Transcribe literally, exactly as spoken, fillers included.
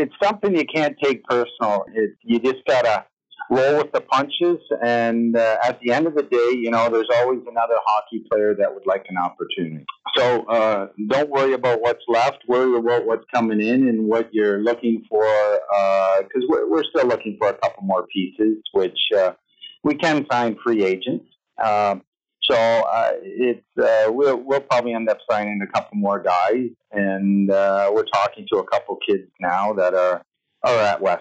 it's something you can't take personal. It, you just gotta roll with the punches, and uh, at the end of the day, you know, there's always another hockey player that would like an opportunity. So uh, don't worry about what's left. Worry about what's coming in and what you're looking for, because uh, we're, we're still looking for a couple more pieces, which uh, we can sign free agents. Um, so uh, it's uh, we'll we'll probably end up signing a couple more guys, and uh, we're talking to a couple kids now that are are at West